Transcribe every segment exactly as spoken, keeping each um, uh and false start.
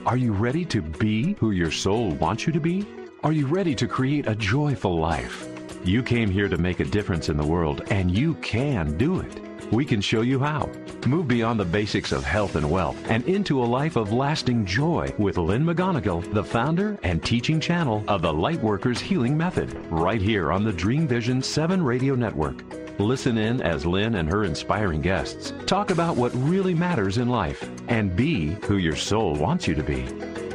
Are you ready to be who your soul wants you to be? Are you ready to create a joyful life? You came here to make a difference in the world, and you can do it. We can show you how. Move beyond the basics of health and wealth and into a life of lasting joy with Lynn McGonigal, the founder and teaching channel of the Lightworkers Healing Method, right here on the Dream Vision seven Radio Network. Listen in as Lynn and her inspiring guests talk about what really matters in life and be who your soul wants you to be.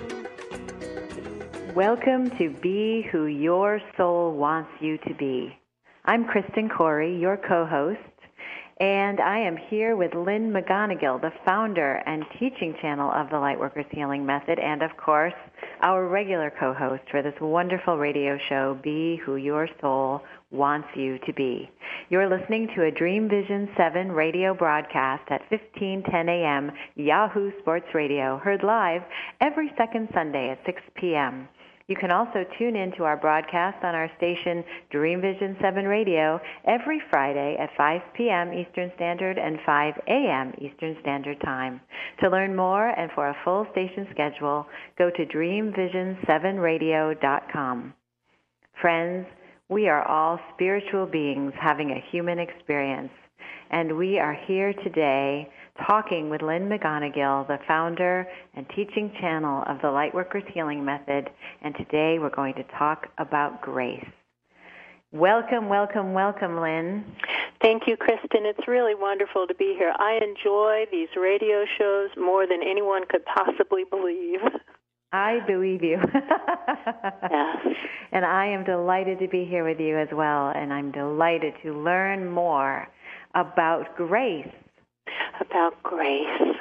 Welcome to Be Who Your Soul Wants You to Be. I'm Kristen Corey, your co-host, and I am here with Lynn McGonigal, the founder and teaching channel of the Lightworkers Healing Method, and of course, our regular co-host for this wonderful radio show, Be Who Your Soul Wants You to Be. You're listening to a Dream Vision seven radio broadcast at fifteen ten a.m. Yahoo Sports Radio, heard live every second Sunday at six p.m. You can also tune in to our broadcast on our station, Dream Vision seven Radio, every Friday at five p.m. Eastern Standard and five a.m. Eastern Standard Time. To learn more and for a full station schedule, go to dream vision seven radio dot com. Friends, we are all spiritual beings having a human experience, and we are here today talking with Lynn McGonigal, the founder and teaching channel of the Lightworkers Healing Method, and today we're going to talk about grace. Welcome, welcome, welcome, Lynn. Thank you, Kristen. It's really wonderful to be here. I enjoy these radio shows more than anyone could possibly believe. I believe you. Yes. And I am delighted to be here with you as well, and I'm delighted to learn more about grace. About grace.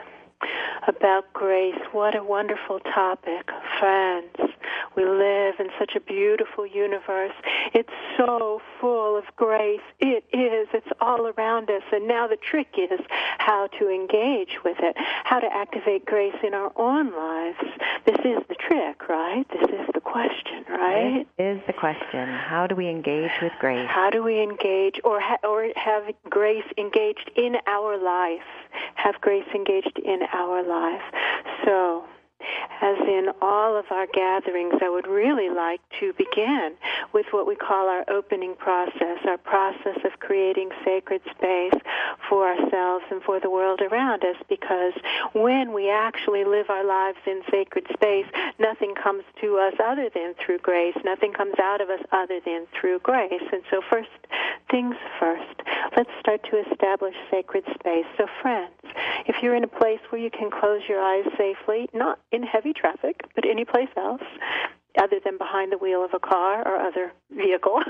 About grace. What a wonderful topic. Friends, we live in such a beautiful universe. It's so full of grace. It is. It's all around us. And now the trick is how to engage with it, how to activate grace in our own lives. This is the trick, right? This is the question, right? This is the question. How do we engage with grace? How do we engage or, ha- or have grace engaged in our life? Have grace engaged in our life. So, as in all of our gatherings, I would really like to begin with what we call our opening process, our process of creating sacred space for ourselves and for the world around us, because when we actually live our lives in sacred space, nothing comes to us other than through grace. Nothing comes out of us other than through grace. And so first things first, let's start to establish sacred space. So friends, if you're in a place where you can close your eyes safely, not in heavy traffic, but any place else, other than behind the wheel of a car or other vehicle,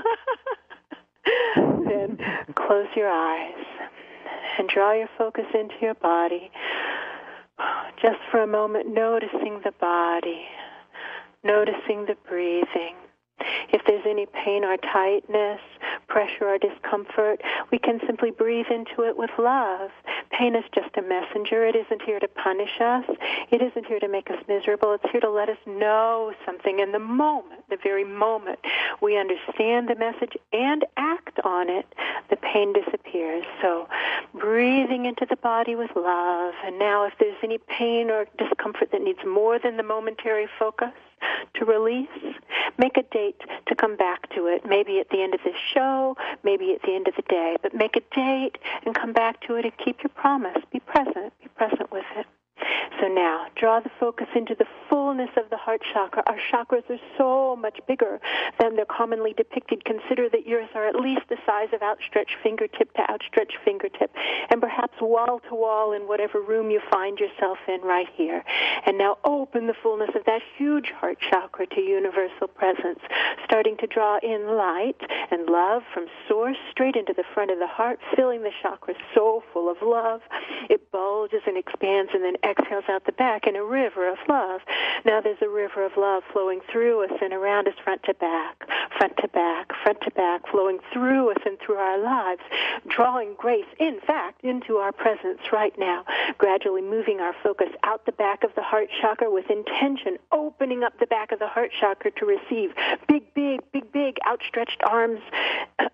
then close your eyes and draw your focus into your body. Just for a moment, noticing the body, noticing the breathing. If there's any pain or tightness, pressure or discomfort, we can simply breathe into it with love. Pain is just a messenger. It isn't here to punish us. It isn't here to make us miserable. It's here to let us know something. In the moment, the very moment we understand the message and act on it, the pain disappears. So breathing into the body with love. And now if there's any pain or discomfort that needs more than the momentary focus to release, make a date to come back to it. Maybe at the end of this show, maybe at the end of the day. But make a date and come back to it and keep your promise. Be present. Be present with it. So now, draw the focus into the fullness of the heart chakra. Our chakras are so much bigger than they're commonly depicted. Consider that yours are at least the size of outstretched fingertip to outstretched fingertip, and perhaps wall to wall in whatever room you find yourself in right here. And now open the fullness of that huge heart chakra to universal presence, starting to draw in light and love from source straight into the front of the heart, filling the chakra so full of love. It bulges and expands and then exhales out the back in a river of love. Now there's a river of love flowing through us and around us, front to back, front to back, front to back, flowing through us and through our lives, drawing grace, in fact, into our presence right now, gradually moving our focus out the back of the heart chakra with intention, opening up the back of the heart chakra to receive big, big, big, big outstretched arms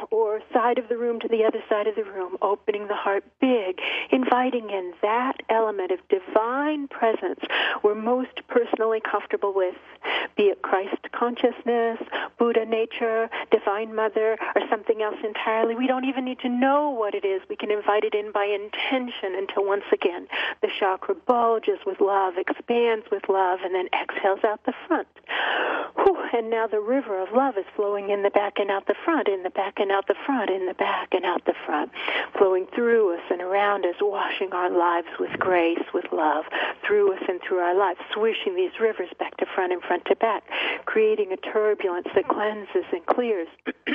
or side of the room to the other side of the room, opening the heart big, inviting in that element of divine presence we're most personally comfortable with, be it Christ consciousness, Buddha nature, Divine Mother, or something else entirely. We don't even need to know what it is. We can invite it in by intention until once again the chakra bulges with love, expands with love, and then exhales out the front. Whew, and now the river of love is flowing in the back and out the front, in the back and out the front, in the back and out the front, flowing through us and around us, washing our lives with grace, with love, through us and through our lives, swishing these rivers back to front and front to back, creating a turbulence that cleanses and clears.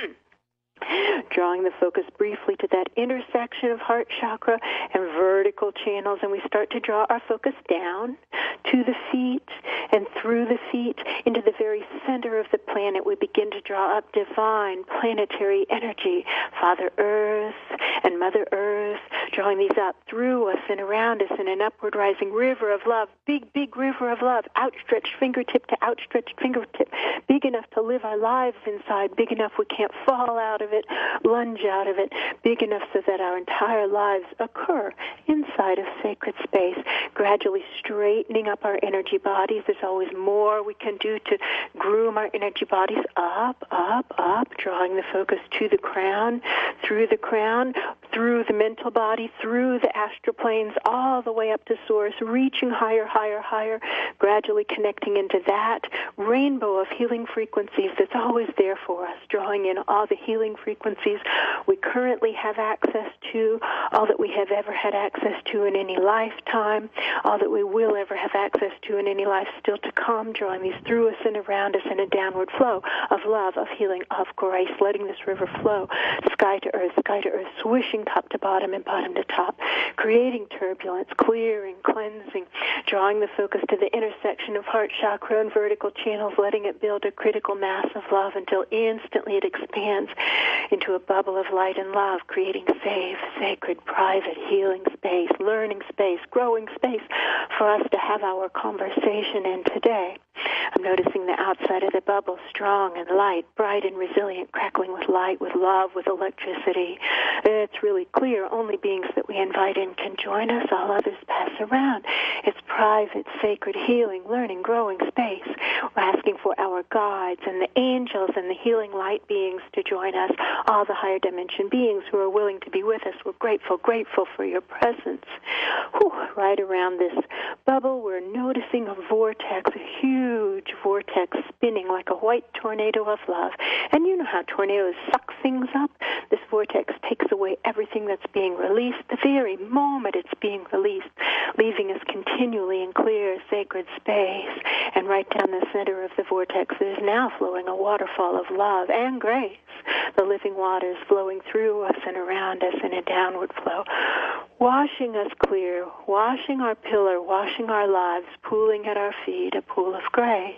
Drawing the focus briefly to that intersection of heart chakra and vertical channels, and we start to draw our focus down to the feet and through the feet into the very center of the planet. We begin to draw up divine planetary energy, Father Earth and Mother Earth, drawing these up through us and around us in an upward rising river of love, big, big river of love, outstretched fingertip to outstretched fingertip, big enough to live our lives inside, big enough we can't fall out of it, lunge out of it, big enough so that our entire lives occur inside of sacred space, gradually straightening up our energy bodies. There's always more we can do to groom our energy bodies up, up, up, drawing the focus to the crown, through the crown, through the mental body, through the astral planes, all the way up to source, reaching higher, higher, higher, gradually connecting into that rainbow of healing frequencies that's always there for us, drawing in all the healing frequencies we currently have access to, all that we have ever had access to in any lifetime, all that we will ever have access to in any life still to come, drawing these through us and around us in a downward flow of love, of healing, of grace, letting this river flow sky to earth, sky to earth, swishing top to bottom and bottom to top, creating turbulence, clearing, cleansing, drawing the focus to the intersection of heart chakra and vertical channels, letting it build a critical mass of love until instantly it expands into a bubble of light and love, creating safe, sacred, private, healing space, learning space, growing space for us to have our conversation in today. I'm noticing the outside of the bubble strong and light, bright and resilient, crackling with light, with love, with electricity. It's really clear only beings that we invite in can join us. All others pass around. It's private, sacred, healing, learning, growing space. We're asking for our guides and the angels and the healing light beings to join us, all the higher dimension beings who are willing to be with us. We're grateful, grateful for your presence. Whew, right around this bubble, we're noticing a vortex, a huge vortex spinning like a white tornado of love. And you know how tornadoes suck things up? This vortex takes away everything that's being released the very moment it's being released, leaving us continually in clear, sacred space. And right down the center of the vortex is now flowing a waterfall of love and grace. The living waters flowing through us and around us in a downward flow, washing us clear, washing our pillar, washing our lives, pooling at our feet, a pool of grace.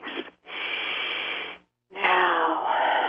Now,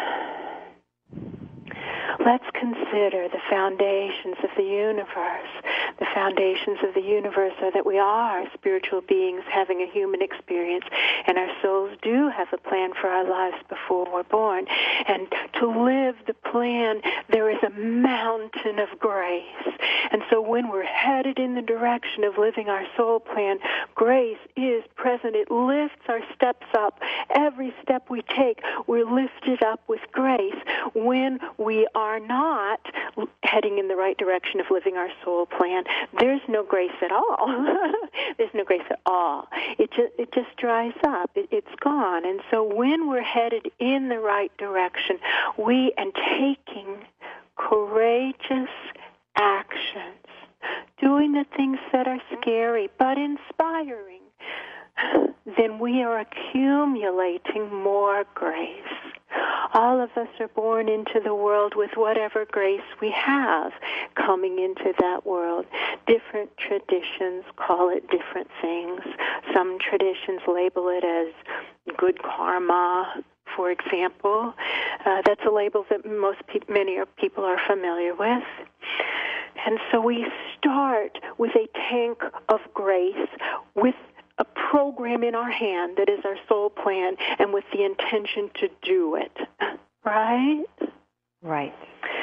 let's consider the foundations of the universe. The foundations of the universe are that we are spiritual beings having a human experience, and our souls do have a plan for our lives before we're born. And to live the plan, there is a mountain of grace. And so when we're headed in the direction of living our soul plan, grace is present. It lifts our steps up. Every step we take, we're lifted up with grace. When we are not heading in the right direction of living our soul plan, there's no grace at all. There's no grace at all. It just, it just dries up. It, it's gone. And so when we're headed in the right direction, we, and taking courageous actions, doing the things that are scary but inspiring, then we are accumulating more grace. All of us are born into the world with whatever grace we have coming into that world. Different traditions call it different things. Some traditions label it as good karma, for example. Uh, that's a label that most pe- many people are familiar with. And so we start with a tank of grace, with a program in our hand that is our soul plan, and with the intention to do it. Right? Right.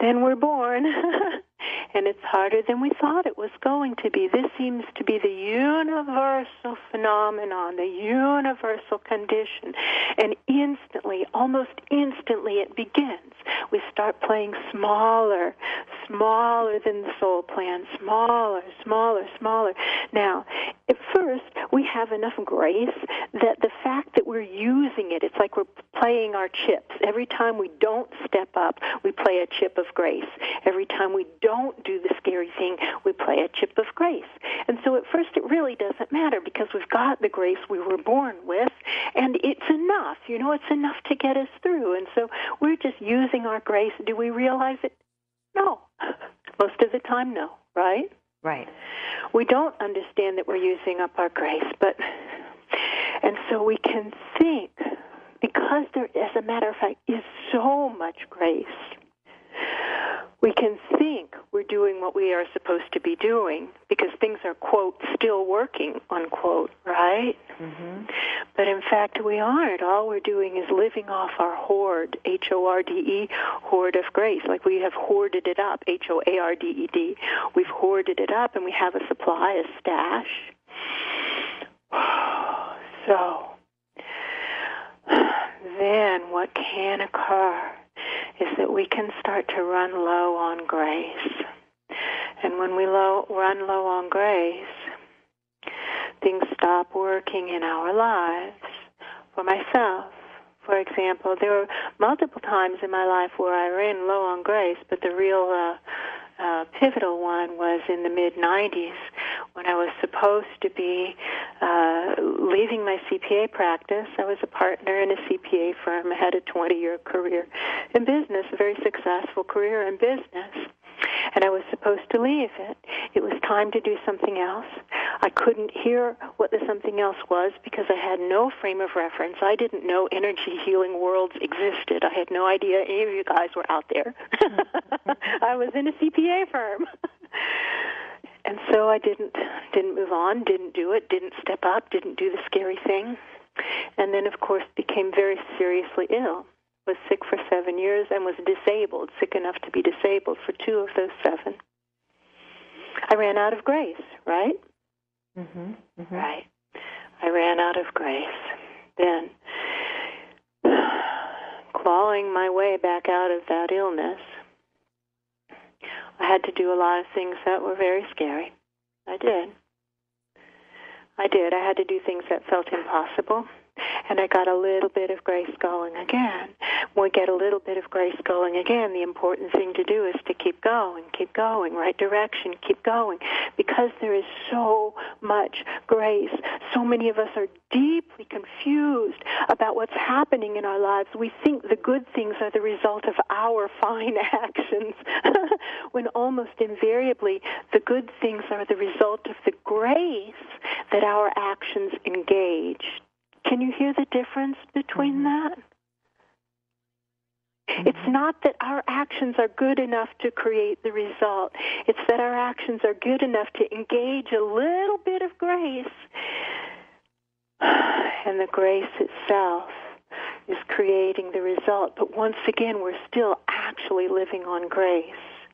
then we're born. And it's harder than we thought it was going to be. This seems to be the universal phenomenon, the universal condition. And instantly, almost instantly, it begins. We start playing smaller, smaller than the soul plan, smaller, smaller, smaller. Now, at first, we have enough grace that the fact that we're using it, it's like we're playing our chips. Every time we don't step up, we play a chip of grace. Every time we don't do the scary thing, we play a chip of grace. And so at first it really doesn't matter because we've got the grace we were born with, and it's enough. You know, it's enough to get us through. And so we're just using our grace. Do we realize it? No. Most of the time, no, right? Right. We don't understand that we're using up our grace, but, and so we can think, because there, as a matter of fact, is so much grace, we can think we're doing what we are supposed to be doing because things are, quote, still working, unquote, right? Mm-hmm. But in fact, we aren't. All we're doing is living off our hoard, H O R D E, hoard of grace. Like we have hoarded it up, H O A R D E D. We've hoarded it up and we have a supply, a stash. So then what can occur is that we can start to run low on grace. And when we low, run low on grace, things stop working in our lives. For myself, for example, there were multiple times in my life where I ran low on grace, but the real uh, uh, pivotal one was in the mid nineties when I was supposed to be uh, leaving my C P A practice. I was a partner in a C P A firm. I had a twenty-year career in business, a very successful career in business. And I was supposed to leave it. It was time to do something else. I couldn't hear what the something else was because I had no frame of reference. I didn't know energy healing worlds existed. I had no idea any of you guys were out there. I was in a C P A firm. And so I didn't didn't move on, didn't do it, didn't step up, didn't do the scary thing. And then, of course, became very seriously ill. Was sick for seven years and was disabled, sick enough to be disabled for two of those seven. I ran out of grace, right? Mm-hmm. Mm-hmm. Right. I ran out of grace. Then, clawing my way back out of that illness, I had to do a lot of things that were very scary. I did. I did. I had to do things that felt impossible. And I got a little bit of grace going again. When we get a little bit of grace going again, the important thing to do is to keep going, keep going, right direction, keep going. Because there is so much grace, so many of us are deeply confused about what's happening in our lives. We think the good things are the result of our fine actions, when almost invariably the good things are the result of the grace that our actions engage. Can you hear the difference between mm-hmm. that? Mm-hmm. It's not that our actions are good enough to create the result. It's that our actions are good enough to engage a little bit of grace. And the grace itself is creating the result. But once again, we're still actually living on grace.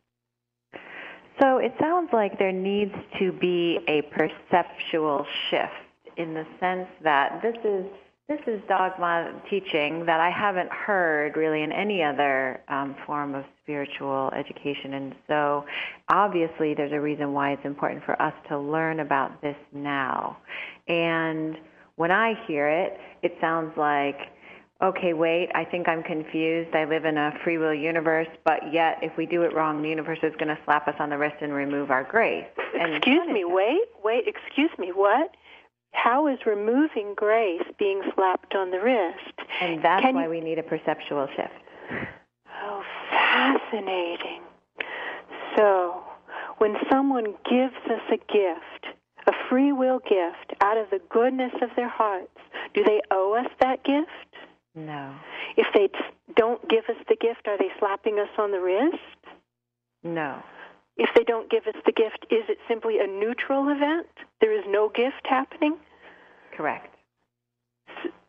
So it sounds like there needs to be a perceptual shift, in the sense that this is this is dogma teaching that I haven't heard really in any other um, form of spiritual education. And so obviously there's a reason why it's important for us to learn about this now. And when I hear it, it sounds like, okay, wait, I think I'm confused. I live in a free will universe, but yet if we do it wrong, the universe is going to slap us on the wrist and remove our grace. And excuse me, wait, wait, excuse me, what? How is removing grace being slapped on the wrist? And that's Can why you... we need a perceptual shift. Oh, fascinating. So, when someone gives us a gift, a free will gift, out of the goodness of their hearts, do they owe us that gift? No. If they don't give us the gift, are they slapping us on the wrist? No. If they don't give us the gift, is it simply a neutral event? There is no gift happening? Correct. Can,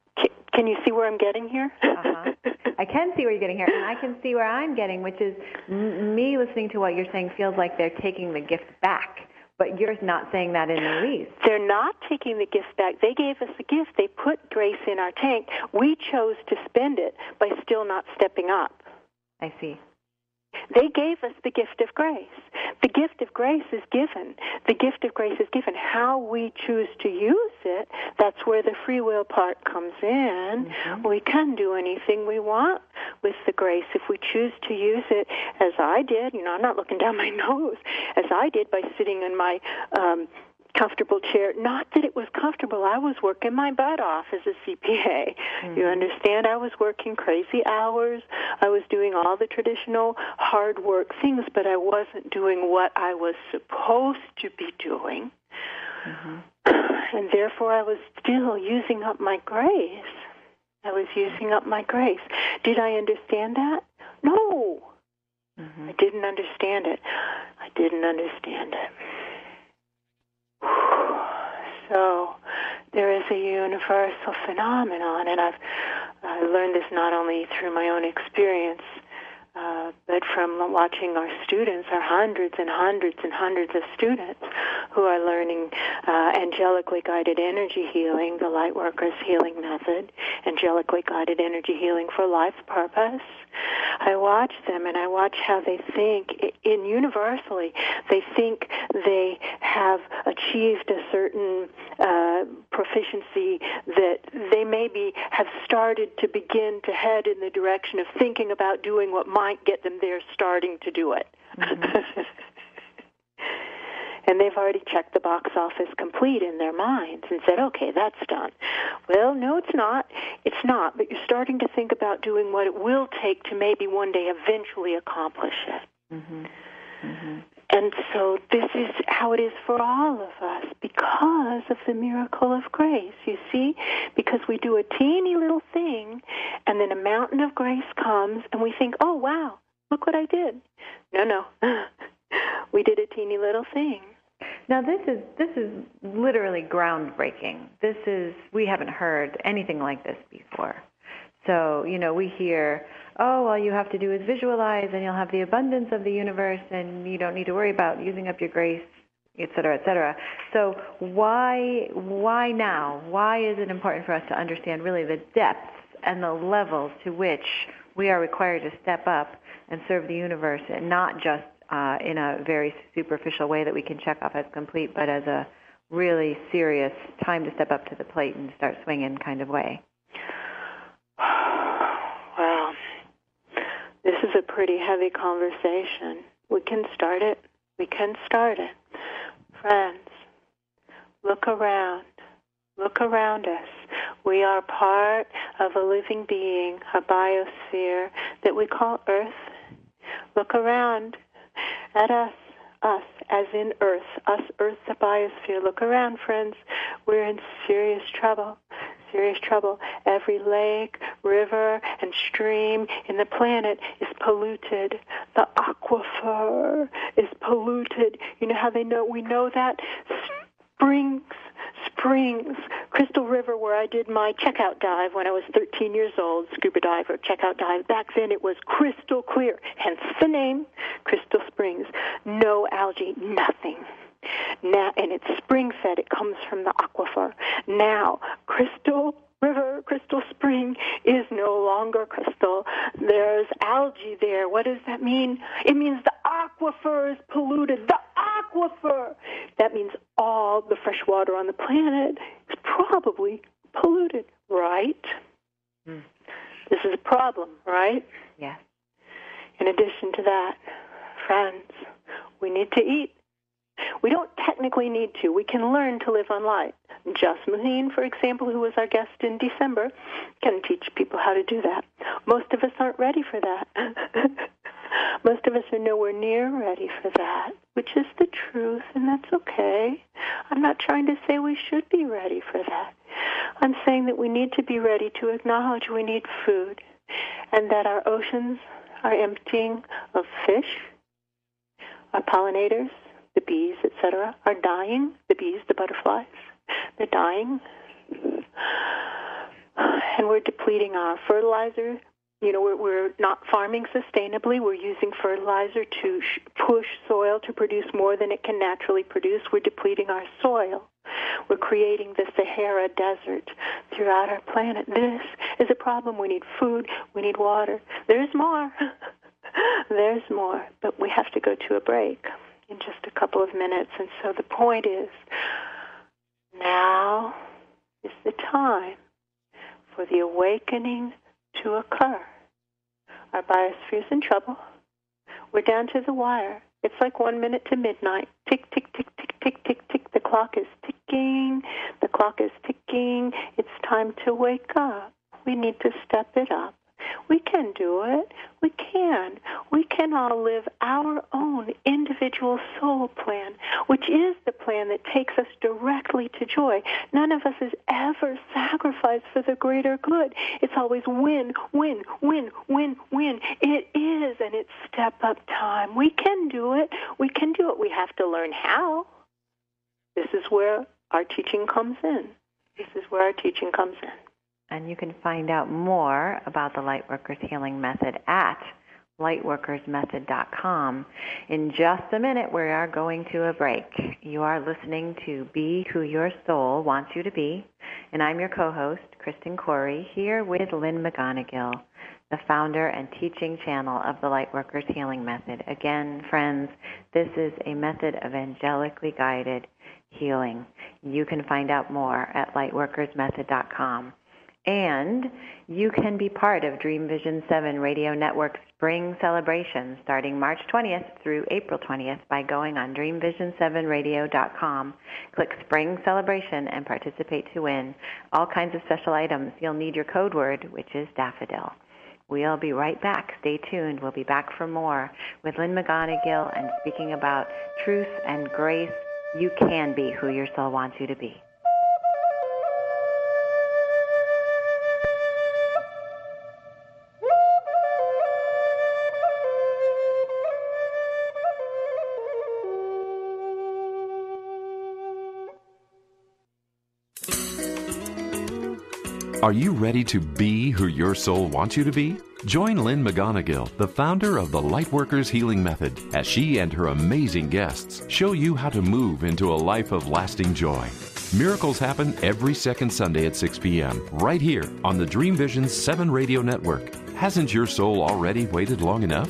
Can you see where I'm getting here? uh-huh. I can see where you're getting here, and I can see where I'm getting, which is m- me listening to what you're saying feels like they're taking the gift back, but you're not saying that in the least. They're not taking the gift back. They gave us a gift. They put grace in our tank. We chose to spend it by still not stepping up. I see. They gave us the gift of grace. The gift of grace is given. The gift of grace is given. How we choose to use it, that's where the free will part comes in. Mm-hmm. We can do anything we want with the grace if we choose to use it, as I did. You know, I'm not looking down my nose, as I did by sitting in my um comfortable chair. Not that it was comfortable. I was working my butt off as a C P A. Mm-hmm. You understand? I was working crazy hours. I was doing all the traditional hard work things, but I wasn't doing what I was supposed to be doing. Mm-hmm. And therefore I was still using up my grace. I was using up my grace. Did I understand that? No. Mm-hmm. I didn't understand it. I didn't understand it. So there is a universal phenomenon, and I've uh, learned this not only through my own experience, uh, but from watching our students, our hundreds and hundreds and hundreds of students who are learning uh, angelically guided energy healing, the Lightworkers healing method, angelically guided energy healing for life purpose. I watch them and I watch how they think. In universally, they think they have achieved a certain uh, proficiency that they maybe have started to begin to head in the direction of thinking about doing what might get them there, starting to do it. Mm-hmm. And they've already checked the box off as complete in their minds and said, okay, that's done. Well, no, it's not. It's not, but you're starting to think about doing what it will take to maybe one day eventually accomplish it. Mm-hmm. Mm-hmm. And so this is how it is for all of us because of the miracle of grace, you see? Because we do a teeny little thing, and then a mountain of grace comes, and we think, oh, wow, look what I did. No, no. We did a teeny little thing. Now this is this is literally groundbreaking. This is we haven't heard anything like this before. So, you know, we hear, oh, all you have to do is visualize and you'll have the abundance of the universe and you don't need to worry about using up your grace, et cetera, et cetera. So why why now? Why is it important for us to understand really the depths and the levels to which we are required to step up and serve the universe, and not just Uh, in a very superficial way that we can check off as complete, but as a really serious time to step up to the plate and start swinging kind of way? Well, this is a pretty heavy conversation. We can start it. We can start it. Friends, look around. Look around us. We are part of a living being, a biosphere that we call Earth. Look around at us, us, as in Earth, us, Earth, the biosphere. Look around, friends. We're in serious trouble, serious trouble. Every lake, river, and stream in the planet is polluted. The aquifer is polluted. You know how they know? We know that? Springs, springs. Crystal River, where I did my checkout dive when I was thirteen years old, scuba diver, checkout dive. Back then it was crystal clear, hence the name, Crystal Springs. No algae, nothing. Now, and it's spring-fed. It comes from the aquifer. Now, Crystal River, Crystal Spring is no longer crystal. There's algae there. What does that mean? It means the aquifer is polluted. The aquifer! That means all the fresh water on the planet is probably polluted, right? Mm. This is a problem, right? Yes. In addition to that, friends, we need to eat. We don't technically need to. We can learn to live on light. Just Maheen, for example, who was our guest in December, can teach people how to do that. Most of us aren't ready for that. Most of us are nowhere near ready for that, which is the truth, and that's okay. I'm not trying to say we should be ready for that. I'm saying that we need to be ready to acknowledge we need food, and that our oceans are emptying of fish, our pollinators, the bees, et cetera, are dying. The bees, the butterflies, they're dying. and we're depleting our fertilizer. You know, we're, we're not farming sustainably. We're using fertilizer to sh- push soil to produce more than it can naturally produce. We're depleting our soil. We're creating the Sahara Desert throughout our planet. This is a problem. We need food. We need water. There's more. There's more. But we have to go to a break in just a couple of minutes. And so the point is, now is the time for the awakening to occur. Our biosphere is in trouble. We're down to the wire. It's like one minute to midnight. Tick, tick, tick, tick, tick, tick, tick. The clock is ticking. The clock is ticking. It's time to wake up. We need to step it up. We can do it. We can. We can all live our own individual soul plan, which is the plan that takes us directly to joy. None of us has ever sacrificed for the greater good. It's always win, win, win, win, win. It is, and it's step-up time. We can do it. We can do it. We have to learn how. This is where our teaching comes in. This is where our teaching comes in. And you can find out more about the Lightworkers Healing Method at lightworkers method dot com. In just a minute, we are going to a break. You are listening to Be Who Your Soul Wants You to Be, and I'm your co-host, Kristen Corey, here with Lynn McGonigal, the founder and teaching channel of the Lightworkers Healing Method. Again, friends, this is a method of angelically guided healing. You can find out more at lightworkers method dot com. And you can be part of Dream Vision seven Radio Network's Spring Celebration starting March twentieth through April twentieth by going on dream vision seven radio dot com. Click Spring Celebration and participate to win all kinds of special items. You'll need your code word, which is daffodil. We'll be right back. Stay tuned. We'll be back for more with Lynn McGonigal and speaking about truth and grace. You can be who your soul wants you to be. Are you ready to be who your soul wants you to be? Join Lynn McGonigal, the founder of the Lightworkers Healing Method, as she and her amazing guests show you how to move into a life of lasting joy. Miracles happen every second Sunday at six p.m. right here on the Dream Vision seven Radio Network. Hasn't your soul already waited long enough?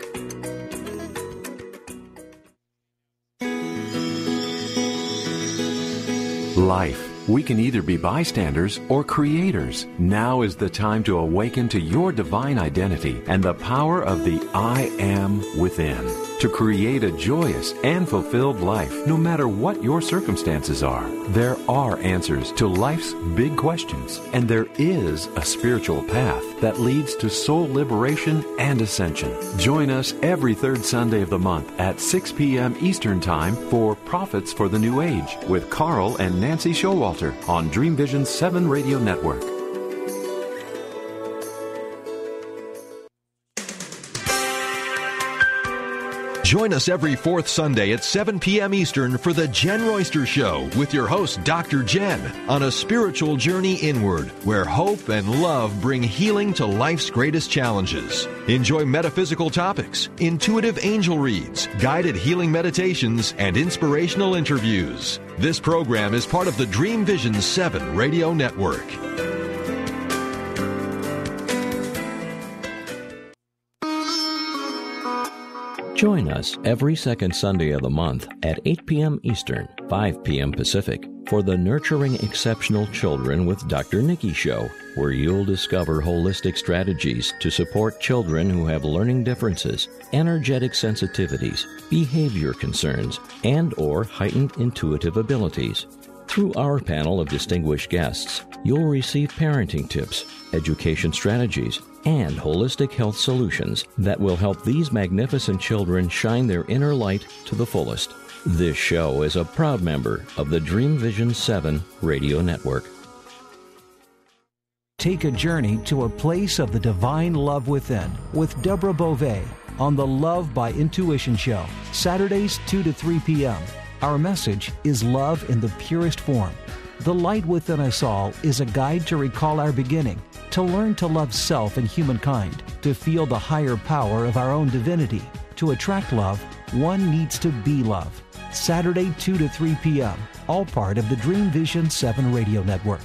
Life. We can either be bystanders or creators. Now is the time to awaken to your divine identity and the power of the I Am within, to create a joyous and fulfilled life no matter what your circumstances are. There are answers to life's big questions, and there is a spiritual path that leads to soul liberation and ascension. Join us every third Sunday of the month at six p.m. Eastern Time for Prophets for the New Age with Carl and Nancy Showalter on Dream Vision seven Radio Network. Join us every fourth Sunday at seven p.m. Eastern for the Jen Royster Show with your host, Doctor Jen, on a spiritual journey inward where hope and love bring healing to life's greatest challenges. Enjoy metaphysical topics, intuitive angel reads, guided healing meditations, and inspirational interviews. This program is part of the Dream Vision seven Radio Network. Join us every second Sunday of the month at eight p.m. Eastern, five p.m. Pacific for the Nurturing Exceptional Children with Doctor Nikki Show, where you'll discover holistic strategies to support children who have learning differences, energetic sensitivities, behavior concerns, and or heightened intuitive abilities. Through our panel of distinguished guests, you'll receive parenting tips, education strategies, and holistic health solutions that will help these magnificent children shine their inner light to the fullest. This show is a proud member of the Dream Vision seven Radio Network. Take a journey to a place of the divine love within with Deborah Beauvais on the Love by Intuition Show, Saturdays two to three p.m. Our message is love in the purest form. The Light Within Us All is a guide to recall our beginning, to learn to love self and humankind, to feel the higher power of our own divinity. To attract love, one needs to be love. Saturday, two to three p.m., all part of the Dream Vision seven Radio Network.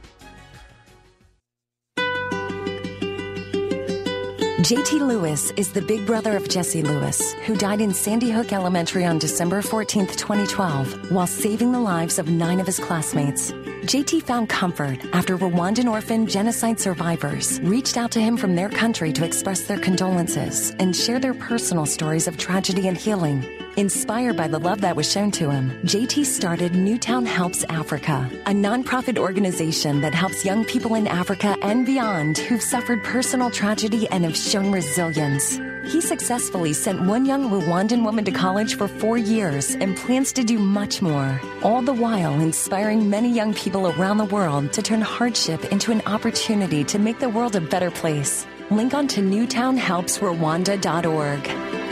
J T Lewis is the big brother of Jesse Lewis, who died in Sandy Hook Elementary on December fourteenth, twenty twelve, while saving the lives of nine of his classmates. J T found comfort after Rwandan orphan genocide survivors reached out to him from their country to express their condolences and share their personal stories of tragedy and healing. Inspired by the love that was shown to him, J T started Newtown Helps Africa, a nonprofit organization that helps young people in Africa and beyond who've suffered personal tragedy and have shown resilience. He successfully sent one young Rwandan woman to college for four years and plans to do much more, all the while inspiring many young people around the world to turn hardship into an opportunity to make the world a better place. Link on to newtown helps rwanda dot org.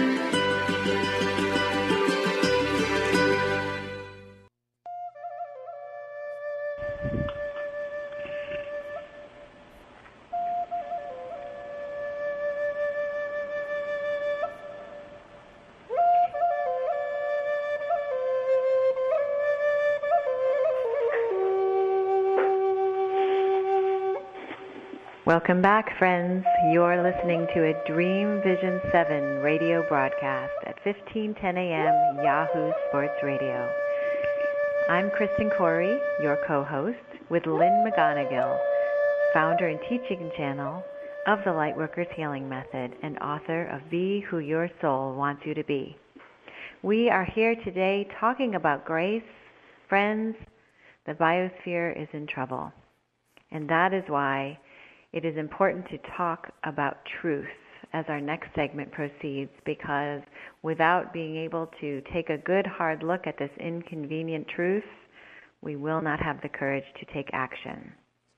Welcome back, friends. You're listening to a Dream Vision seven radio broadcast at fifteen ten a.m. Yahoo Sports Radio. I'm Kristen Corey, your co-host, with Lynn McGonigal, founder and teaching channel of the Lightworkers Healing Method and author of Be Who Your Soul Wants You to Be. We are here today talking about grace. Friends, the biosphere is in trouble, and that is why it is important to talk about truth as our next segment proceeds, because without being able to take a good hard look at this inconvenient truth, we will not have the courage to take action.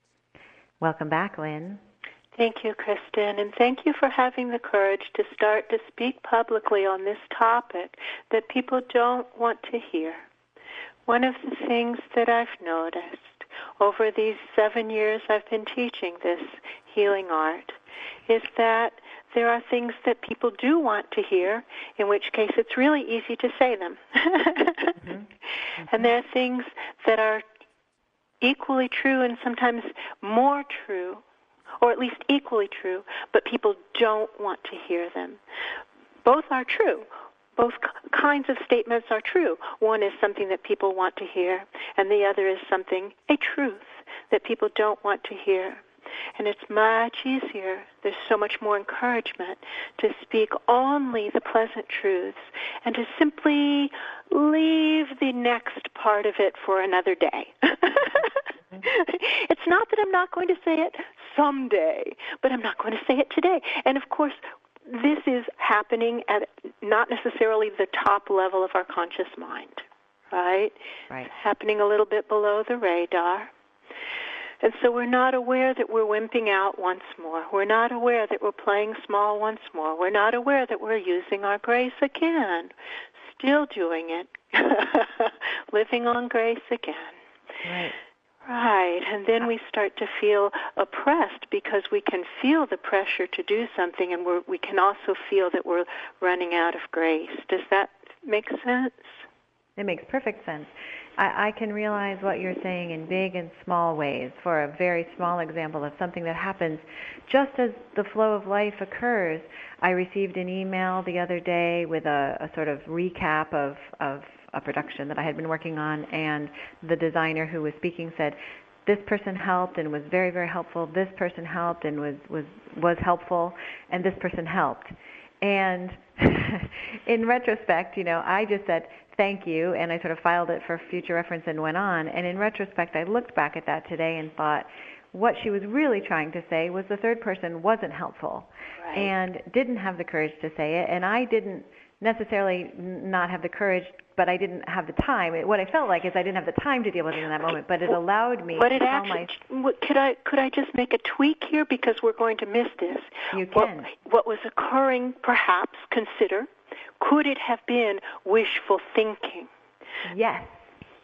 Welcome back, Lynn. Thank you, Kristen, and thank you for having the courage to start to speak publicly on this topic that people don't want to hear. One of the things that I've noticed over these seven years I've been teaching this healing art is that there are things that people do want to hear, in which case it's really easy to say them. mm-hmm. Mm-hmm. And there are things that are equally true and sometimes more true, or at least equally true, but people don't want to hear them. Both are true. Both kinds of statements are true. One is something that people want to hear, and the other is something, a truth, that people don't want to hear. And it's much easier, there's so much more encouragement to speak only the pleasant truths and to simply leave the next part of it for another day. It's not that I'm not going to say it someday, but I'm not going to say it today. And of course, this is happening at not necessarily the top level of our conscious mind, right? Right. It's happening a little bit below the radar. And so we're not aware that we're wimping out once more. We're not aware that we're playing small once more. We're not aware that we're using our grace again, still doing it, living on grace again. Right. Right, and then we start to feel oppressed because we can feel the pressure to do something, and we're, we can also feel that we're running out of grace. Does that make sense? It makes perfect sense. I, I can realize what you're saying in big and small ways. For a very small example of something that happens just as the flow of life occurs, I received an email the other day with a, a sort of recap of, of a production that I had been working on, and the designer who was speaking said, this person helped and was very, very helpful, this person helped and was, was, was helpful, and this person helped. And in retrospect, you know, I just said, thank you, and I sort of filed it for future reference and went on. And in retrospect, I looked back at that today and thought, what she was really trying to say was the third person wasn't helpful, right, and didn't have the courage to say it, and I didn't necessarily not have the courage, but I didn't have the time. It, what I felt like is I didn't have the time to deal with it in that moment, but it allowed me but to it tell actually, my... What, could I could I just make a tweak here, because we're going to miss this? You what, can. What was occurring, perhaps, consider, could it have been wishful thinking? Yes.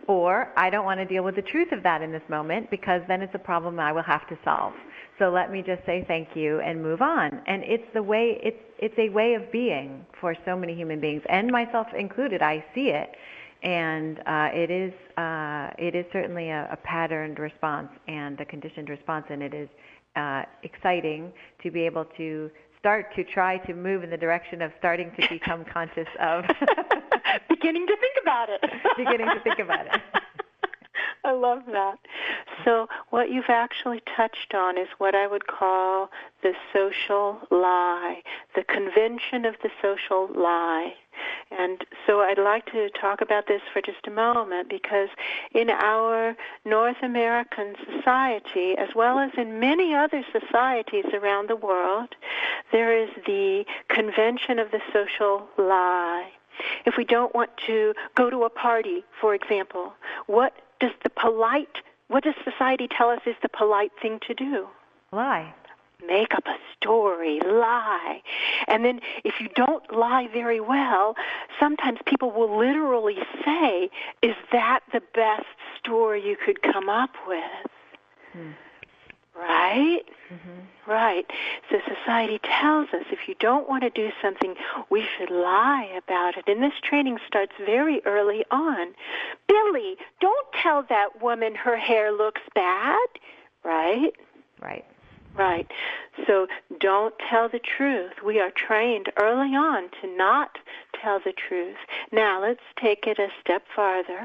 Or I don't want to deal with the truth of that in this moment because then it's a problem I will have to solve. So let me just say thank you and move on. And it's the way it's it's a way of being for so many human beings, and myself included. I see it, and uh, it is uh, it is certainly a, a patterned response and a conditioned response, and it is uh, exciting to be able to start to try to move in the direction of starting to become conscious of beginning to think about it. beginning to think about it. I love that. So what you've actually touched on is what I would call the social lie, the convention of the social lie. And so I'd like to talk about this for just a moment because in our North American society, as well as in many other societies around the world, there is the convention of the social lie. If we don't want to go to a party, for example, what does the polite, what does society tell us is the polite thing to do? Lie. Make up a story, lie. And then if you don't lie very well, sometimes people will literally say, is that the best story you could come up with? Hmm. Right? Mm-hmm. Right. So society tells us if you don't want to do something, we should lie about it. And this training starts very early on. Billy, don't tell that woman her hair looks bad. Right? Right. Right. So don't tell the truth. We are trained early on to not tell the truth. Now let's take it a step farther.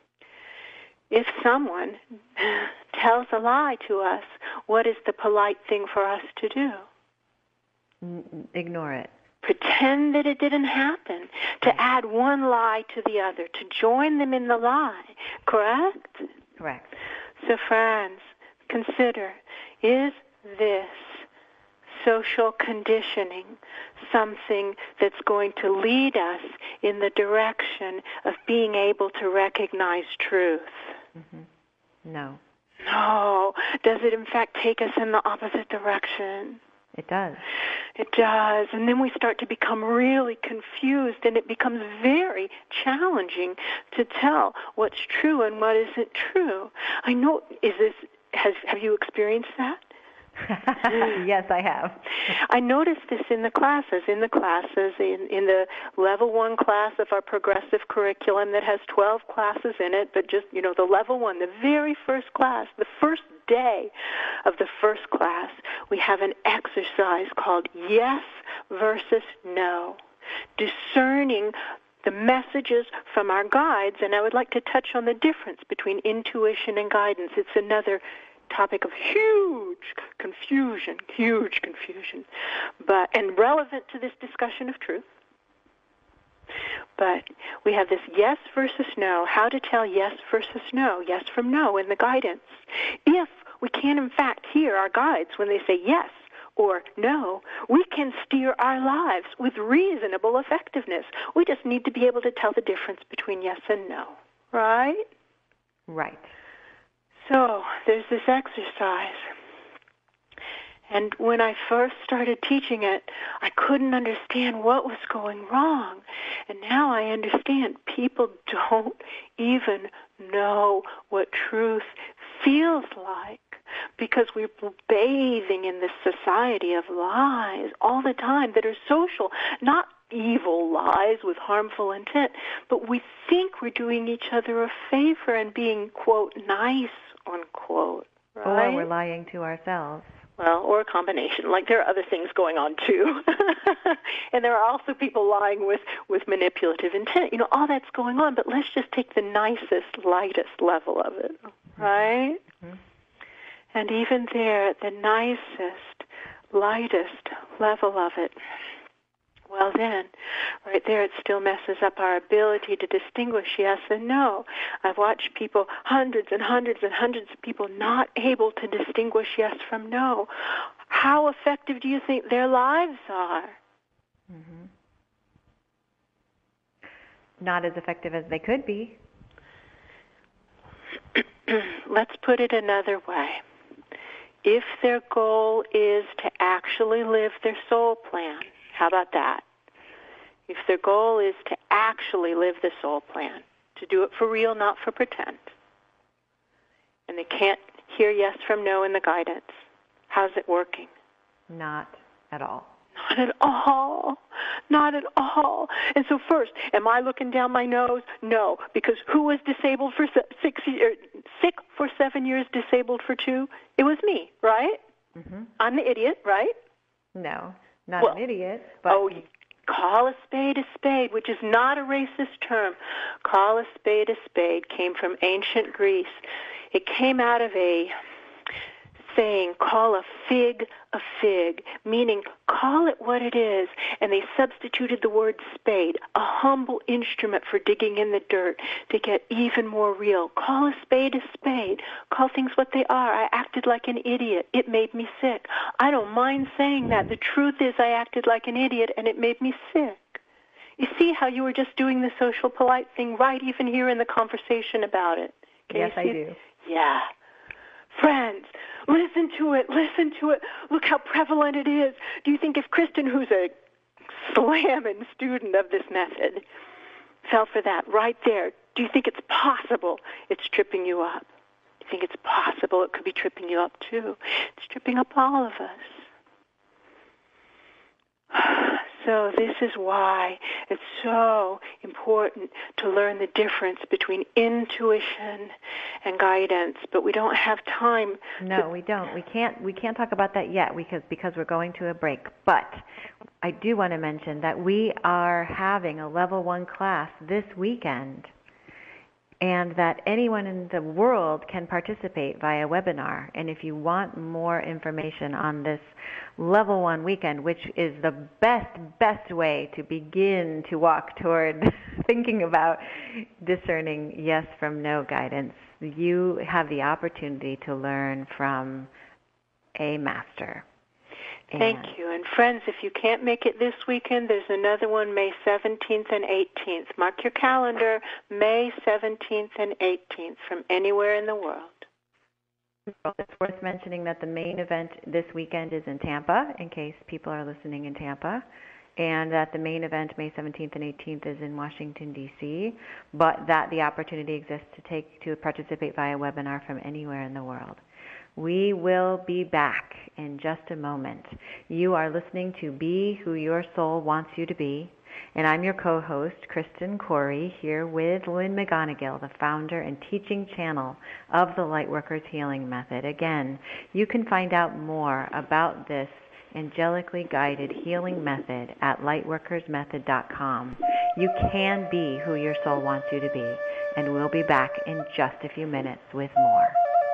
If someone tells a lie to us, what is the polite thing for us to do? Ignore it. Pretend that it didn't happen, to add one lie to the other, to join them in the lie. Correct? Correct. So friends, consider, is this social conditioning something that's going to lead us in the direction of being able to recognize truth? Mm-hmm. No. No. Does it in fact take us in the opposite direction? It does. It does. And then we start to become really confused, and it becomes very challenging to tell what's true and what isn't true. I know, is this, has, have you experienced that? Yes, I have. I noticed this in the classes, in the classes, in, in the level one class of our progressive curriculum that has twelve classes in it, but just, you know, the level one, the very first class, the first day of the first class, we have an exercise called yes versus no, discerning the messages from our guides, and I would like to touch on the difference between intuition and guidance. It's another topic of huge confusion, huge confusion, but and relevant to this discussion of truth. But we have this yes versus no, how to tell yes versus no, yes from no in the guidance. If we can in fact hear our guides when they say yes or no, we can steer our lives with reasonable effectiveness. We just need to be able to tell the difference between yes and no, right? Right. So there's this exercise, and when I first started teaching it, I couldn't understand what was going wrong, and now I understand people don't even know what truth feels like because we're bathing in this society of lies all the time that are social, not evil lies with harmful intent, but we think we're doing each other a favor and being, quote, nice, unquote, right? Or we're lying to ourselves. Well, or a combination. Like there are other things going on too. And there are also people lying with, with manipulative intent. You know, all that's going on, but let's just take the nicest, lightest level of it, right? Mm-hmm. And even there, the nicest, lightest level of it, well then, right there it still messes up our ability to distinguish yes and no. I've watched people, hundreds and hundreds and hundreds of people not able to distinguish yes from no. How effective do you think their lives are? Mm-hmm. Not as effective as they could be. Let's put it another way. If their goal is to actually live their soul plan, how about that? If their goal is to actually live the soul plan, to do it for real, not for pretend. And they can't hear yes from no in the guidance. How's it working? Not at all. Not at all. Not at all. And so first, am I looking down my nose? No, because who was disabled for six years, sick for seven years, disabled for two? It was me, right? Mm-hmm. I'm the idiot, right? No, not well, an idiot. But oh, call a spade a spade, which is not a racist term. Call a spade a spade came from ancient Greece. It came out of a saying, call a fig a fig, meaning call it what it is, and they substituted the word spade, a humble instrument for digging in the dirt to get even more real. Call a spade a spade. Call things what they are. I acted like an idiot. It made me sick. I don't mind saying that. The truth is I acted like an idiot, and it made me sick. You see how you were just doing the social polite thing right even here in the conversation about it? Can yes, you see I do. It? Yeah. Friends, listen to it, listen to it. Look how prevalent it is. Do you think if Kristen, who's a slamming student of this method, fell for that right there, do you think it's possible it's tripping you up? Do you think it's possible it could be tripping you up too? It's tripping up all of us. So this is why it's so important to learn the difference between intuition and guidance, but we don't have time. No, to... we don't. We can't we can't talk about that yet because because we're going to a break. But I do want to mention that we are having a level one class this weekend, and that anyone in the world can participate via webinar. And if you want more information on this level one weekend, which is the best, best way to begin to walk toward thinking about discerning yes from no guidance, you have the opportunity to learn from a master. Thank and you. And friends, if you can't make it this weekend, there's another one May seventeenth and eighteenth. Mark your calendar, May seventeenth and eighteenth, from anywhere in the world. It's worth mentioning that the main event this weekend is in Tampa, in case people are listening in Tampa, and that the main event, May seventeenth and eighteenth, is in Washington, D C, but that the opportunity exists to take to participate via webinar from anywhere in the world. We will be back in just a moment. You are listening to Be Who Your Soul Wants You to Be, and I'm your co-host, Kristen Corey, here with Lynn McGonigal, the founder and teaching channel of the Lightworkers Healing Method. Again, you can find out more about this angelically guided healing method at lightworkers method dot com. You can be who your soul wants you to be, and we'll be back in just a few minutes with more.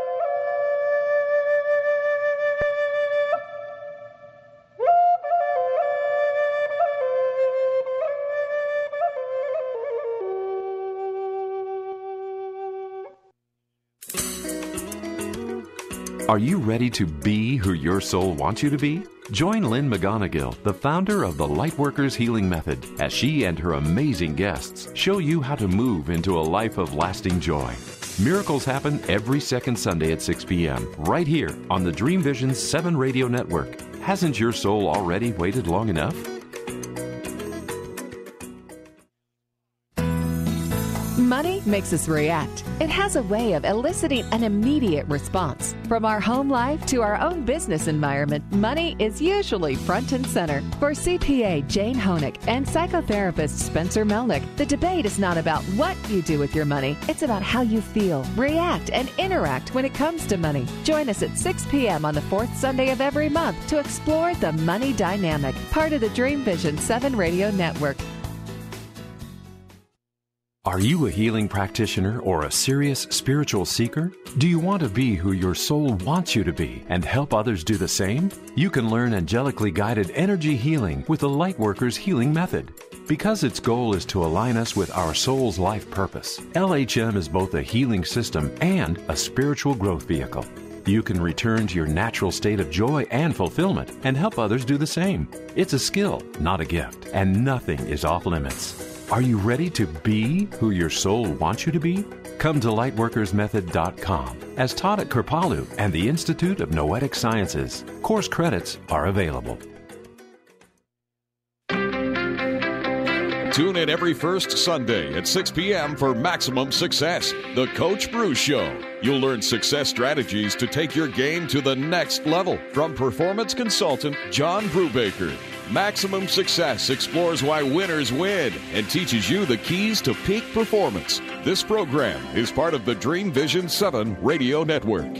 Are you ready to be who your soul wants you to be? Join Lynn McGonigal, the founder of the Lightworkers Healing Method, as she and her amazing guests show you how to move into a life of lasting joy. Miracles happen every second Sunday at six p.m. right here on the Dream Vision seven Radio Network. Hasn't your soul already waited long enough? Money makes us react. It has a way of eliciting an immediate response. From our home life to our own business environment, money is usually front and center. For C P A Jane Honig and psychotherapist Spencer Melnick, the debate is not about what you do with your money. It's about how you feel, react, and interact when it comes to money. Join us at six p.m. on the fourth Sunday of every month to explore the money dynamic, part of the Dream Vision seven Radio Network. Are you a healing practitioner or a serious spiritual seeker? Do you want to be who your soul wants you to be and help others do the same? You can learn angelically guided energy healing with the Lightworkers Healing Method. Because its goal is to align us with our soul's life purpose, L H M is both a healing system and a spiritual growth vehicle. You can return to your natural state of joy and fulfillment and help others do the same. It's a skill, not a gift, and nothing is off limits. Are you ready to be who your soul wants you to be? Come to lightworkers method dot com, as taught at Kripalu and the Institute of Noetic Sciences. Course credits are available. Tune in every first Sunday at six p.m. for Maximum Success, the Coach Bruce Show. You'll learn success strategies to take your game to the next level from performance consultant John Brubaker. Maximum Success explores why winners win and teaches you the keys to peak performance. This program is part of the Dream Vision seven Radio Network.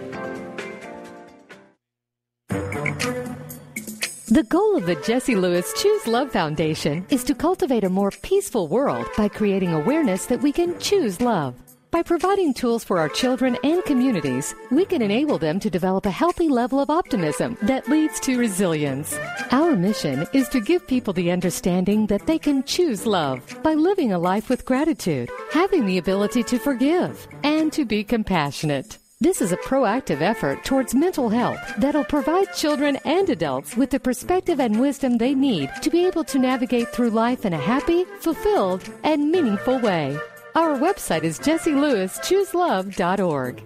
The goal of the Jesse Lewis Choose Love Foundation is to cultivate a more peaceful world by creating awareness that we can choose love. By providing tools for our children and communities, we can enable them to develop a healthy level of optimism that leads to resilience. Our mission is to give people the understanding that they can choose love by living a life with gratitude, having the ability to forgive, and to be compassionate. This is a proactive effort towards mental health that'll provide children and adults with the perspective and wisdom they need to be able to navigate through life in a happy, fulfilled, and meaningful way. Our website is jesse lewis choose love dot org.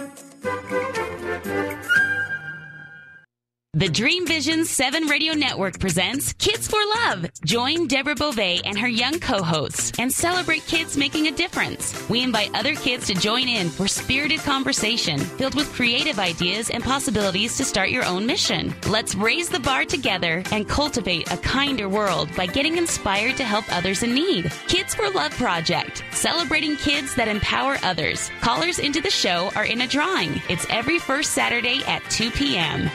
The Dream Vision seven Radio Network presents Kids for Love. Join Deborah Beauvais and her young co-hosts and celebrate kids making a difference. We invite other kids to join in for spirited conversation filled with creative ideas and possibilities to start your own mission. Let's raise the bar together and cultivate a kinder world by getting inspired to help others in need. Kids for Love Project, celebrating kids that empower others. Callers into the show are in a drawing. It's every first Saturday at two p.m.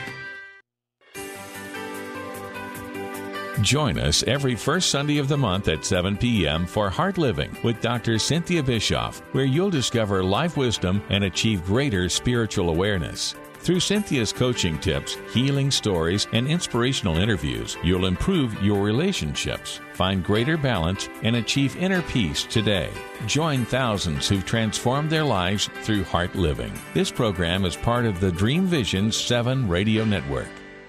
Join us every first Sunday of the month at seven p.m. for Heart Living with Doctor Cynthia Bischoff, where you'll discover life wisdom and achieve greater spiritual awareness. Through Cynthia's coaching tips, healing stories, and inspirational interviews, you'll improve your relationships, find greater balance, and achieve inner peace today. Join thousands who've transformed their lives through Heart Living. This program is part of the Dream Vision seven Radio Network.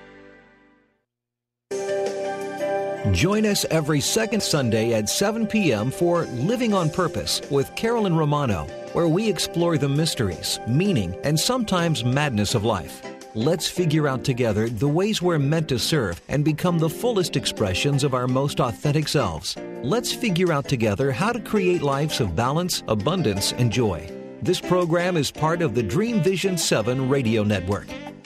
Join us every second Sunday at seven p.m. for Living on Purpose with Carolyn Romano, where we explore the mysteries, meaning, and sometimes madness of life. Let's figure out together the ways we're meant to serve and become the fullest expressions of our most authentic selves. Let's figure out together how to create lives of balance, abundance, and joy. This program is part of the Dream Vision seven Radio Network.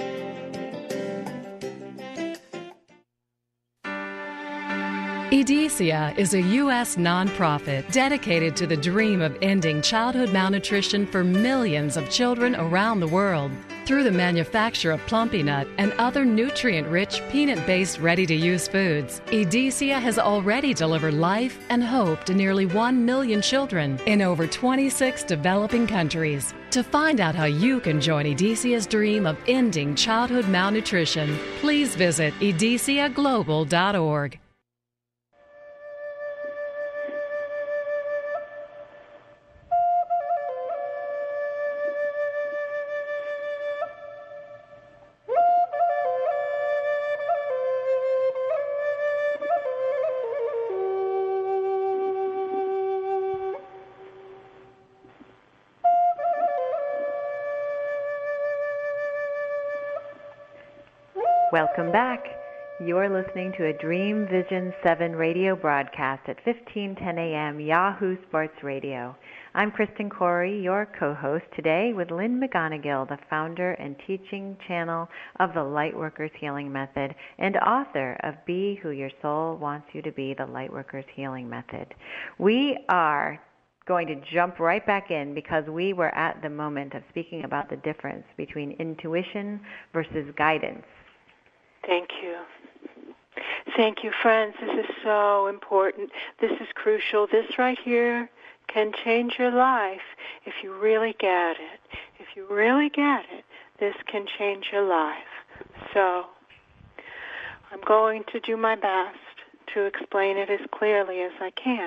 Edesia is a U S nonprofit dedicated to the dream of ending childhood malnutrition for millions of children around the world. Through the manufacture of Plumpy Nut and other nutrient-rich, peanut-based, ready-to-use foods, Edesia has already delivered life and hope to nearly one million children in over twenty-six developing countries. To find out how you can join Edesia's dream of ending childhood malnutrition, please visit edesia global dot org. Welcome back. You're listening to a Dream Vision seven radio broadcast at fifteen ten a.m. Yahoo Sports Radio. I'm Kristen Corey, your co-host today with Lynn McGonigal, the founder and teaching channel of the Lightworkers Healing Method and author of Be Who Your Soul Wants You to Be, the Lightworkers Healing Method. We are going to jump right back in because we were at the moment of speaking about the difference between intuition versus guidance. Thank you. Thank you, friends. This is so important. This is crucial. This right here can change your life if you really get it. If you really get it, this can change your life. So I'm going to do my best to explain it as clearly as I can.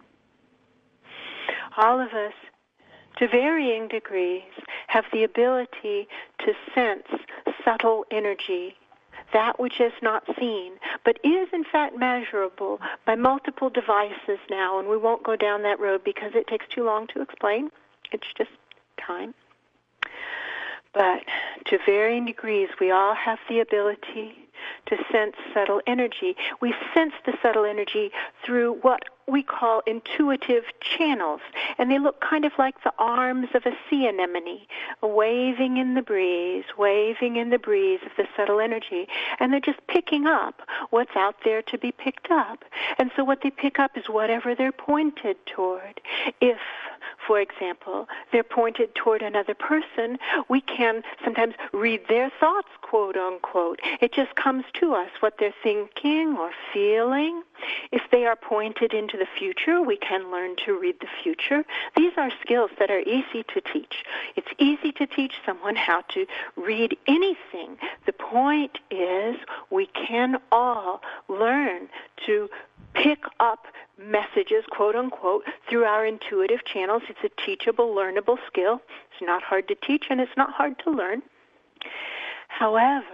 All of us, to varying degrees, have the ability to sense subtle energy, that which is not seen, but is in fact measurable by multiple devices now, and we won't go down that road because it takes too long to explain. It's just time. But to varying degrees, we all have the ability to sense subtle energy. We sense the subtle energy through what we call intuitive channels, and they look kind of like the arms of a sea anemone, waving in the breeze, waving in the breeze of the subtle energy, and they're just picking up what's out there to be picked up. And so what they pick up is whatever they're pointed toward. If, for example, they're pointed toward another person, we can sometimes read their thoughts, quote unquote. It just comes to us what they're thinking or feeling. If they are pointed into the future, we can learn to read the future. These are skills that are easy to teach. It's easy to teach someone how to read anything. The point is we can all learn to pick up messages, quote unquote, through our intuitive channels. It's a teachable, learnable skill. It's not hard to teach and it's not hard to learn. However,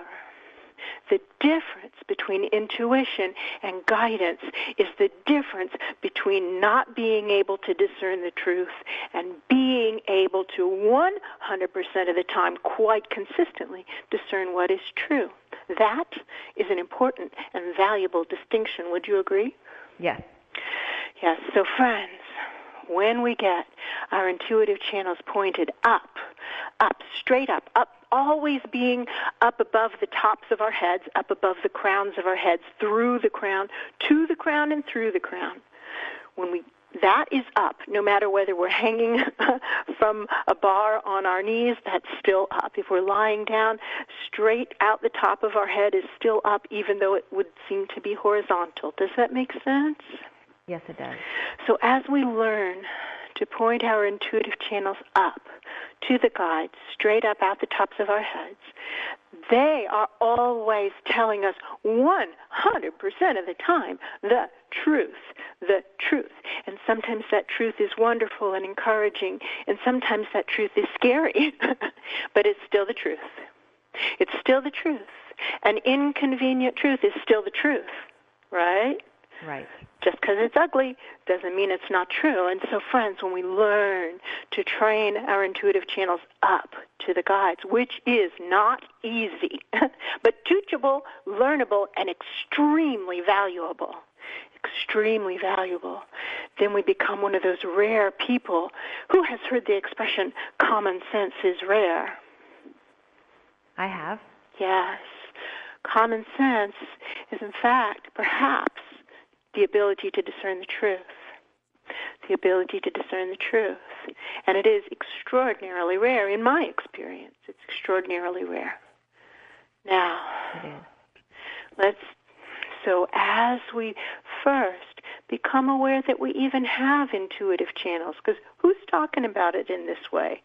the difference between intuition and guidance is the difference between not being able to discern the truth and being able to one hundred percent of the time, quite consistently, discern what is true. That is an important and valuable distinction. Would you agree? Yes. Yes. So, friends, when we get our intuitive channels pointed up, up, straight up, up, always being up above the tops of our heads, up above the crowns of our heads, through the crown, to the crown, and through the crown. When we that is up, no matter whether we're hanging from a bar on our knees, that's still up. If we're lying down, straight out the top of our head is still up, even though it would seem to be horizontal. Does that make sense? Yes, it does. So as we learn to point our intuitive channels up to the guides, straight up out the tops of our heads, they are always telling us one hundred percent of the time the truth, the truth. And sometimes that truth is wonderful and encouraging, and sometimes that truth is scary, but it's still the truth. It's still the truth. An inconvenient truth is still the truth, right? Right. Just because it's ugly doesn't mean it's not true. And so, friends, when we learn to train our intuitive channels up to the guides, which is not easy, but teachable, learnable, and extremely valuable, extremely valuable, then we become one of those rare people. Who has heard the expression, common sense is rare? I have. Yes. Common sense is, in fact, perhaps the ability to discern the truth. The ability to discern the truth. And it is extraordinarily rare in my experience. It's extraordinarily rare. Now, let's, so as we first become aware that we even have intuitive channels, because who's talking about it in this way?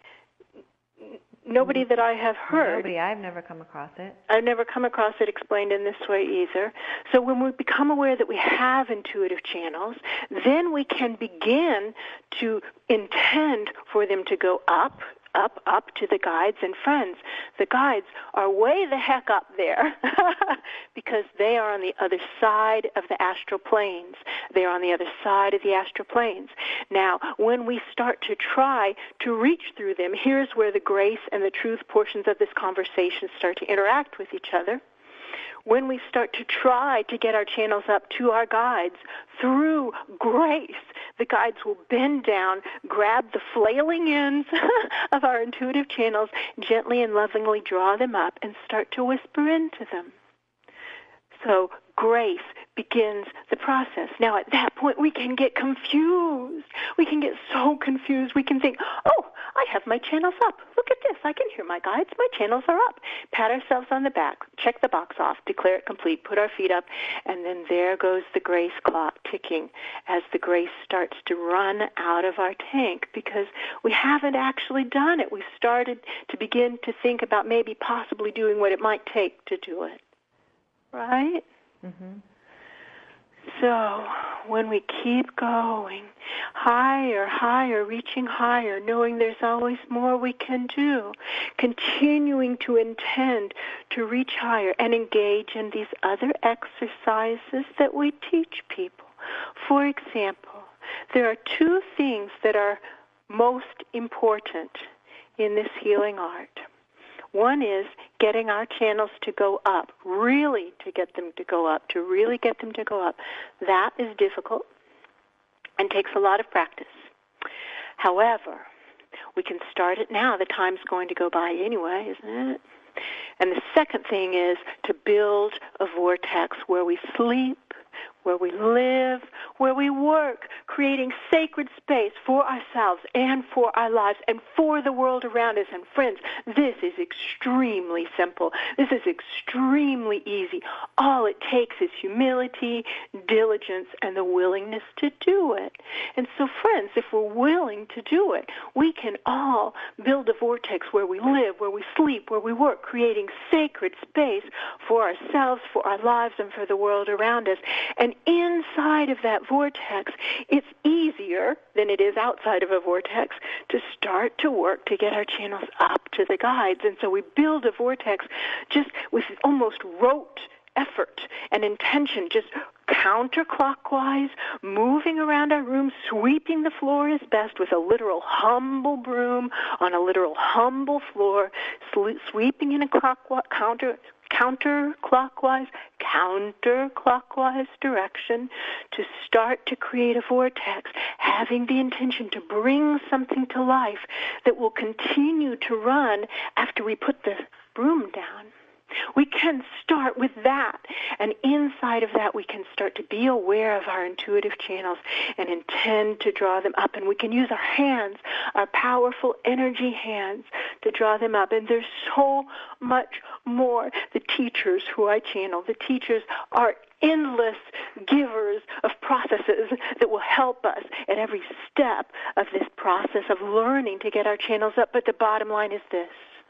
Nobody that I have heard. Nobody. I've never come across it. I've never come across it explained in this way either. So when we become aware that we have intuitive channels, then we can begin to intend for them to go up, up, up to the guides. And friends, the guides are way the heck up there because they are on the other side of the astral planes. They're on the other side of the astral planes. Now, when we start to try to reach through them, here's where the grace and the truth portions of this conversation start to interact with each other. When we start to try to get our channels up to our guides through grace, the guides will bend down, grab the flailing ends of our intuitive channels, gently and lovingly draw them up, and start to whisper into them. So grace begins the process. Now, at that point, we can get confused. We can get so confused. We can think, oh, I have my channels up. Look at this. I can hear my guides. My channels are up. Pat ourselves on the back. Check the box off. Declare it complete. Put our feet up. And then there goes the grace clock ticking as the grace starts to run out of our tank because we haven't actually done it. We've started to begin to think about maybe possibly doing what it might take to do it. Right? Mm-hmm. So when we keep going higher, higher, reaching higher, knowing there's always more we can do, continuing to intend to reach higher and engage in these other exercises that we teach people. For example, there are two things that are most important in this healing art. One is getting our channels to go up, really to get them to go up, to really get them to go up, that is difficult and takes a lot of practice. However, we can start it now. The time's going to go by anyway, isn't it? And the second thing is to build a vortex where we sleep, where we live, where we work, creating sacred space for ourselves and for our lives and for the world around us. And friends, this is extremely simple. This is extremely easy. All it takes is humility, diligence, and the willingness to do it. And so, friends, if we're willing to do it, we can all build a vortex where we live, where we sleep, where we work, creating sacred space for ourselves, for our lives, and for the world around us. And inside of that vortex, it's easier than it is outside of a vortex to start to work to get our channels up to the guides. And so we build a vortex just with almost rote effort and intention, just counterclockwise, moving around our room, sweeping the floor as best with a literal humble broom on a literal humble floor, sweeping in a clockwise, counter counterclockwise, counterclockwise direction to start to create a vortex, having the intention to bring something to life that will continue to run after we put the broom down. We can start with that, and inside of that we can start to be aware of our intuitive channels and intend to draw them up, and we can use our hands, our powerful energy hands, to draw them up. And there's so much more. The teachers who I channel, the teachers are endless givers of processes that will help us at every step of this process of learning to get our channels up. But the bottom line is this: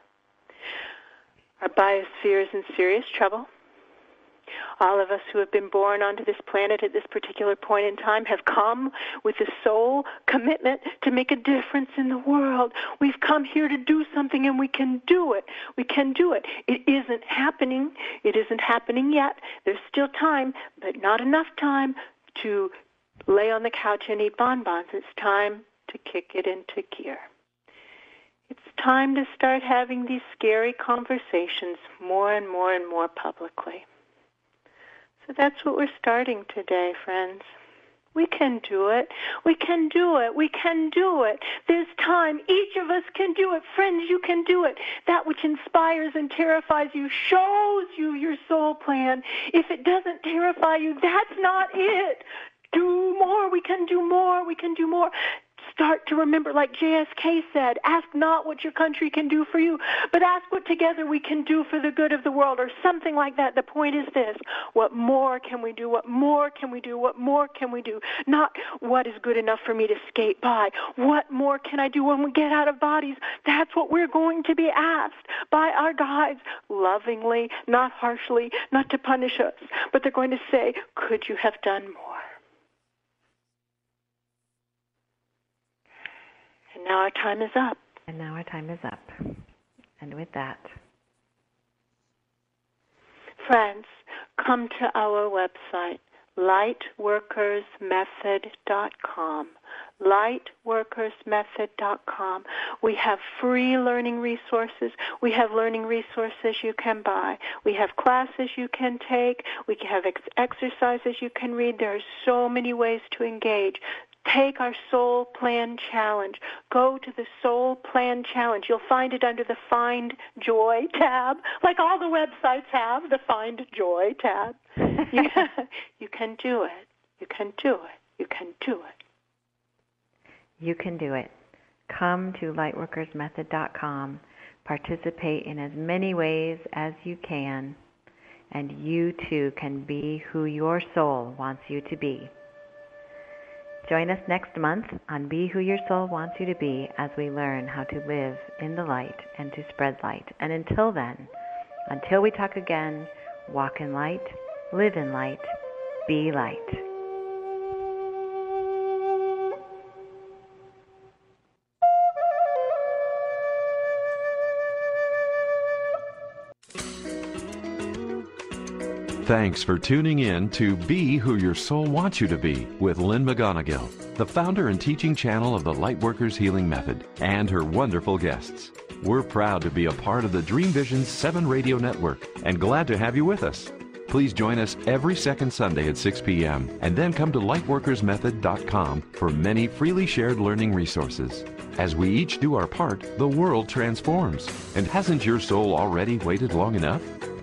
our biosphere is in serious trouble. All of us who have been born onto this planet at this particular point in time have come with the sole commitment to make a difference in the world. We've come here to do something, and we can do it. We can do it. It isn't happening. It isn't happening yet. There's still time, but not enough time to lay on the couch and eat bonbons. It's time to kick it into gear. It's time to start having these scary conversations more and more and more publicly. So that's what we're starting today, friends. We can do it. We can do it. We can do it. There's time. Each of us can do it. Friends, you can do it. That which inspires and terrifies you shows you your soul plan. If it doesn't terrify you, that's not it. Do more. We can do more. We can do more. Start to remember, like J S K said, ask not what your country can do for you, but ask what together we can do for the good of the world, or something like that. The point is this: what more can we do? What more can we do? What more can we do? Not what is good enough for me to skate by. What more can I do when we get out of bodies? That's what we're going to be asked by our guides, lovingly, not harshly, not to punish us, but they're going to say, could you have done more? And now our time is up. And now our time is up. And with that, friends, come to our website, light workers method dot com. light workers method dot com. We have free learning resources. We have learning resources you can buy. We have classes you can take. We have ex- exercises you can read. There are so many ways to engage. Take our Soul Plan Challenge. Go to the Soul Plan Challenge. You'll find it under the Find Joy tab, like all the websites have, the Find Joy tab. you, you can do it. You can do it. You can do it. You can do it. Come to light workers method dot com. Participate in as many ways as you can, and you too can be who your soul wants you to be. Join us next month on Be Who Your Soul Wants You to Be as we learn how to live in the light and to spread light. And until then, until we talk again, walk in light, live in light, be light. Thanks for tuning in to Be Who Your Soul Wants You to Be with Lynn McGonigal, the founder and teaching channel of the Lightworkers Healing Method, and her wonderful guests. We're proud to be a part of the Dream Vision seven Radio Network and glad to have you with us. Please join us every second Sunday at six p.m. and then come to lightworkers method dot com for many freely shared learning resources. As we each do our part, the world transforms. And hasn't your soul already waited long enough?